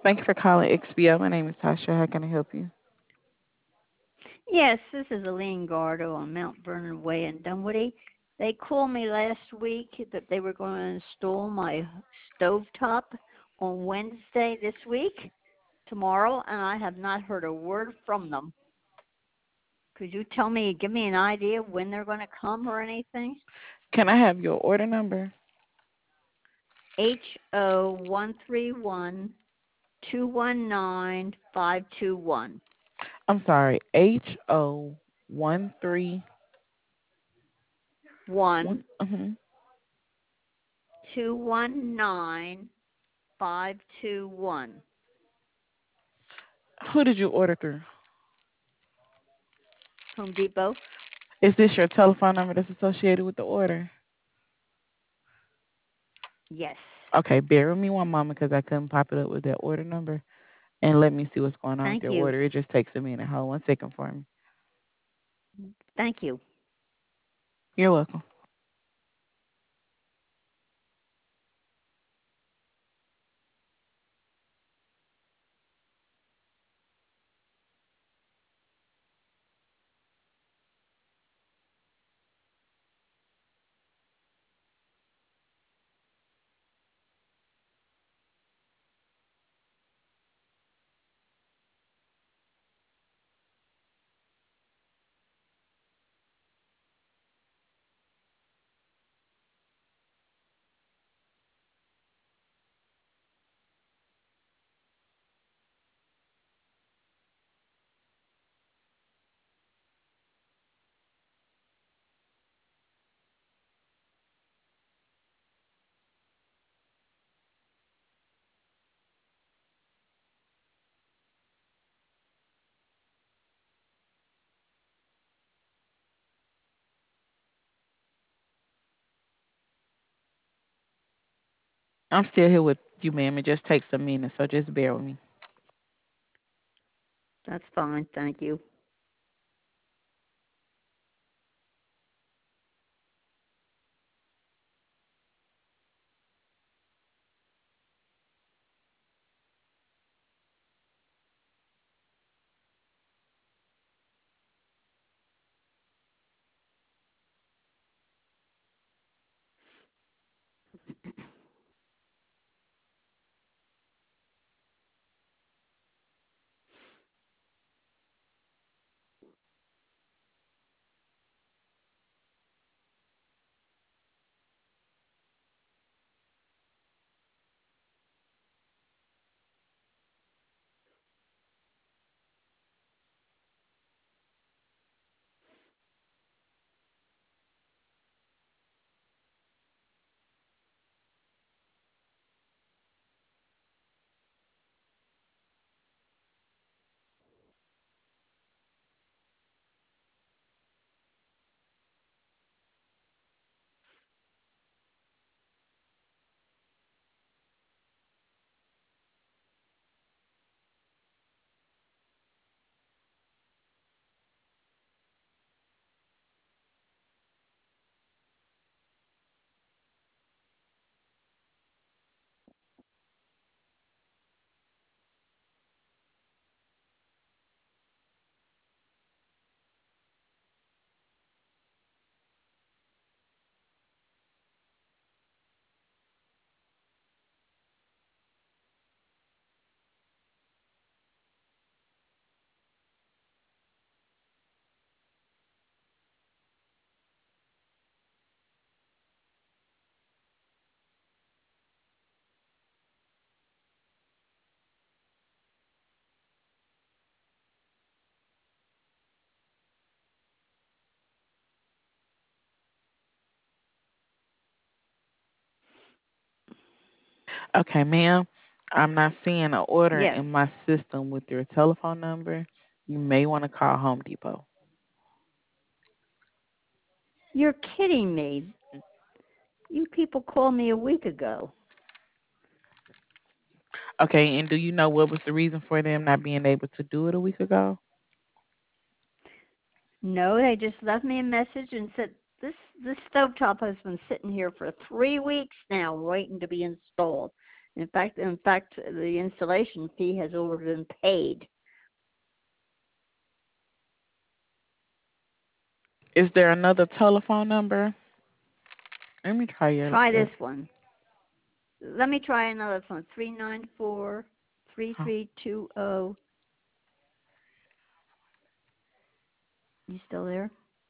Thank you for calling XBO. My name is Tasha. How can I help you? Yes, this is Aline Gardo on Mount Vernon Way in Dunwoody. They called me last week that they were going to install my stovetop on Wednesday this week, tomorrow, and I have not heard a word from them. Could you give me an idea when they're going to come or anything? Can I have your order number? HO131219 521. I'm sorry, HO 13 1 Mm-hmm. 219 521. Who did you order through? Home Depot? Is this your telephone number that's associated with the order? Yes. Okay, bear with me one moment because I couldn't pop it up with that order number. And let me see what's going on with Thank your you. order. It just takes a minute. Hold 1 second for me. Thank you. You're welcome. I'm still here with you, ma'am. It just takes a minute, so just bear with me. That's fine. Thank you. Okay, ma'am. I'm not seeing an order Yes. in my system with your telephone number. You may want to call Home Depot. You're kidding me. You people called me a week ago. Okay, and do you know what was the reason for them not being able to do it a week ago? No, they just left me a message and said this stovetop has been sitting here for 3 weeks now waiting to be installed. In fact, the installation fee has already been paid. Is there another telephone number? Let me try your. Try this one. Let me try another phone. 394-3320. You still there?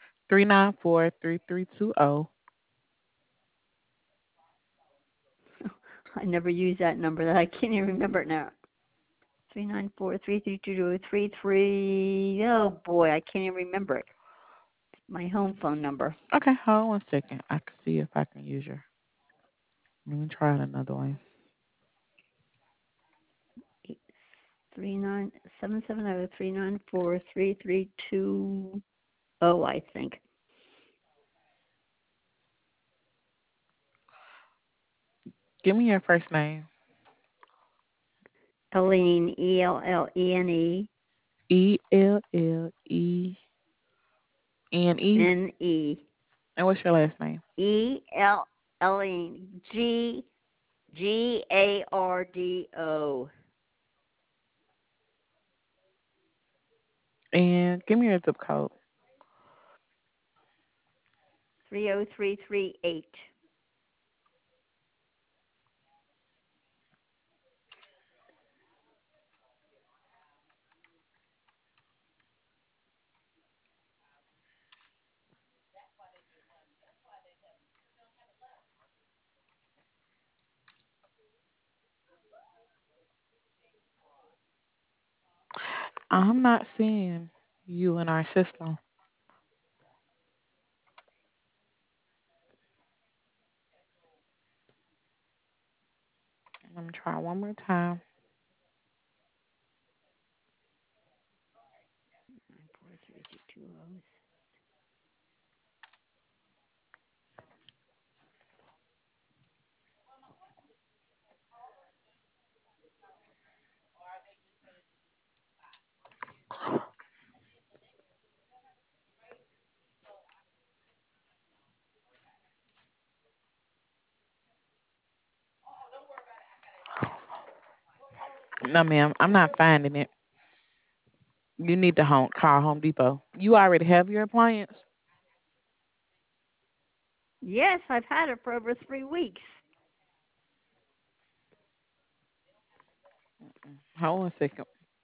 394-3320. I never use that number. That I can't even remember it now. 394-3320-33. Oh boy, I can't even remember it. My home phone number. Okay, hold on 1 second. I can see if I can use your. Let me try another one. 770-394-3320, I think. Give me your first name. Ellene, Ellene, Ellene. N-E, And what's your last name? Ellene, Gardo. And give me your zip code. 30338. I'm not seeing you in our system. Let me try one more time. 94320. No, ma'am, I'm not finding it. You need to call Home Depot. You already have your appliance. Yes, I've had it for over 3 weeks. Hold on a second.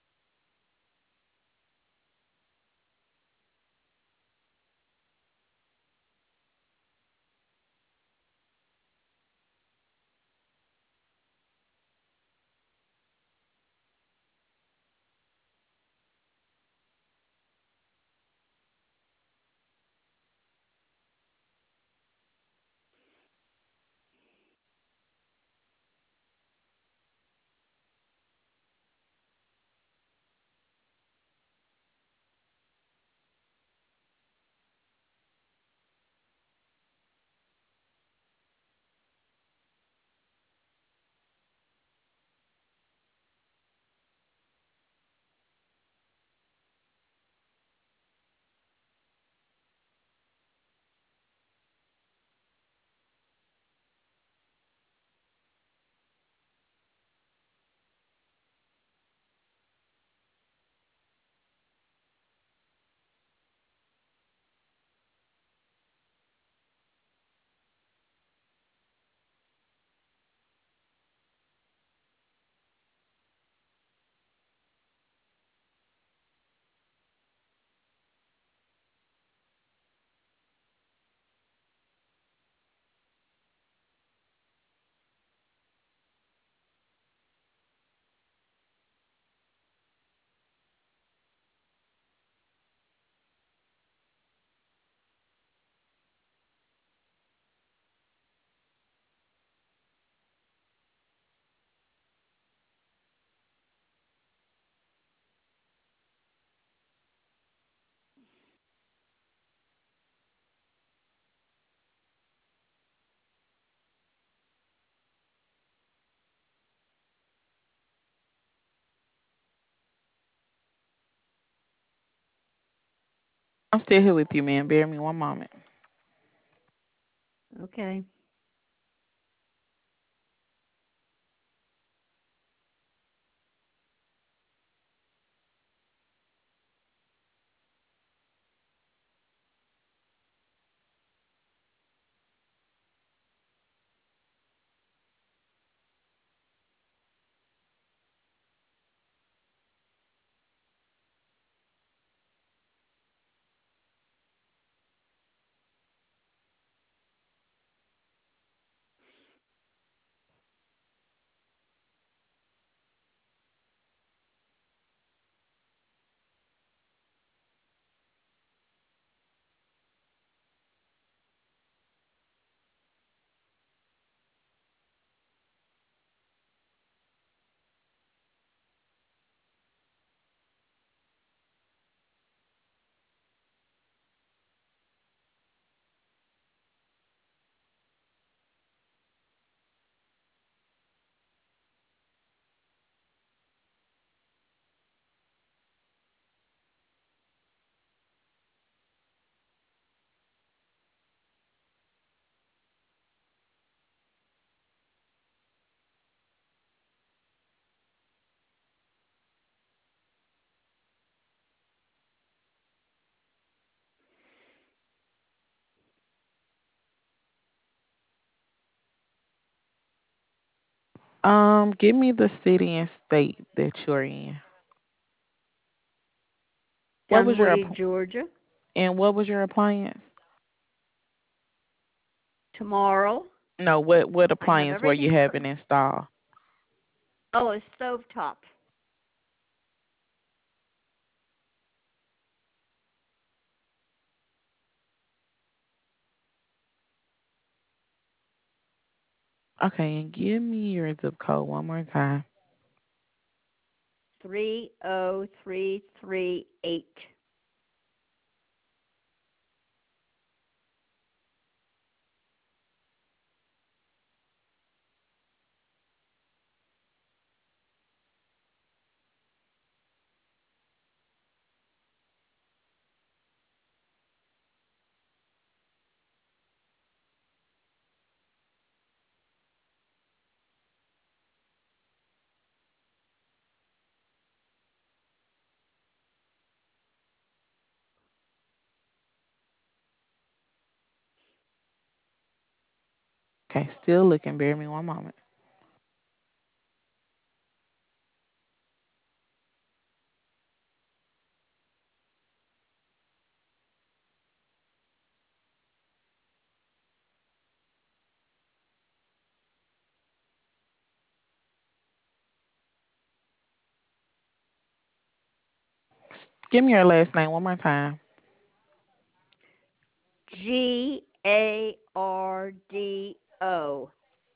I'm still here with you, man. Bear me one moment. Okay. Give me the city and state that you're in. What was your Dunwoody, Georgia. and what was your appliance? Tomorrow. No, what I have appliance were you everything. having installed? Oh, a stovetop. Okay, and give me your zip code one more time. 30338. Okay, still looking. Bear me one moment. Give me your last name one more time. Gardo.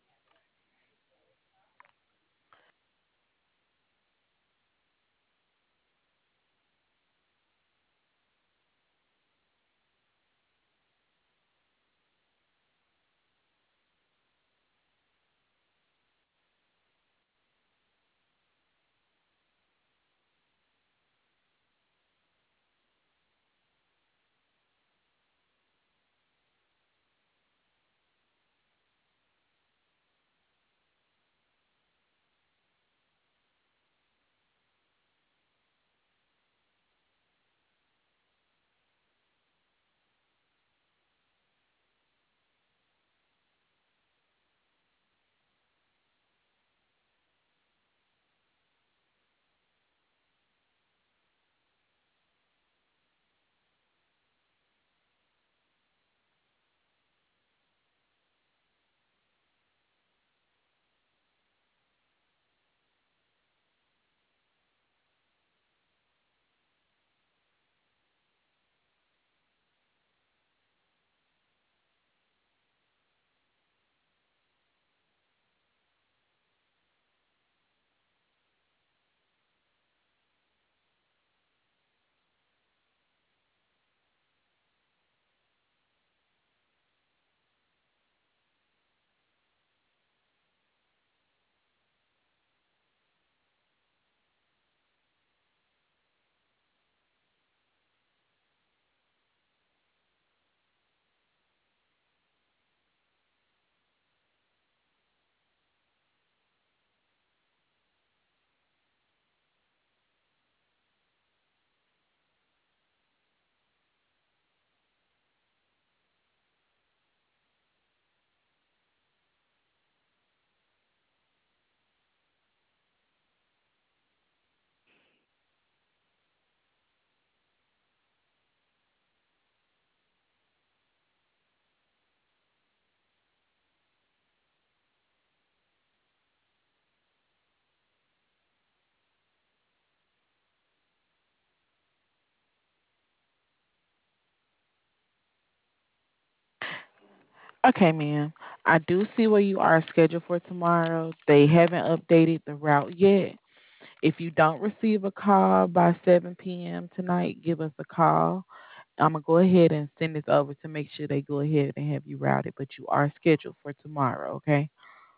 Okay, ma'am. I do see where you are scheduled for tomorrow. They haven't updated the route yet. If you don't receive a call by 7 p.m. tonight, give us a call. I'm going to go ahead and send this over to make sure they go ahead and have you routed, but you are scheduled for tomorrow, okay?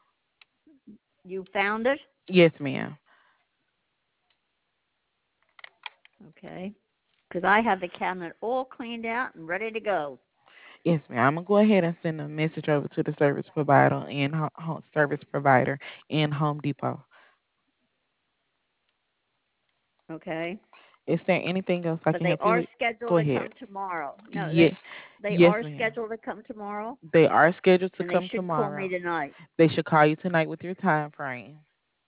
You found it? Yes, ma'am. Okay. Because I have the cabinet all cleaned out and ready to go. Yes, ma'am. I'm going to go ahead and send a message over to the service provider in Home Depot. Okay. Is there anything else I But can they help you are with? scheduled Go to ahead. come tomorrow. No, Yeah, they yes, are ma'am. scheduled to come tomorrow, They are scheduled to and they come should call me tomorrow. tonight. They should call you tonight with your time frame.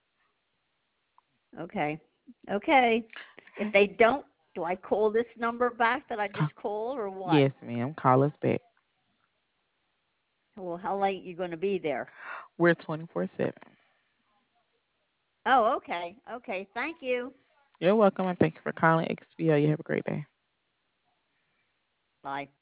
Okay. Okay. If Okay. they don't, do I call this number back that I Ca- just called or what? Yes, ma'am. Call us back. Well, how late you going to be there? We're 24/7. Oh, okay. Okay. Thank you. You're welcome, and thank you for calling XPO. You have a great day. Bye.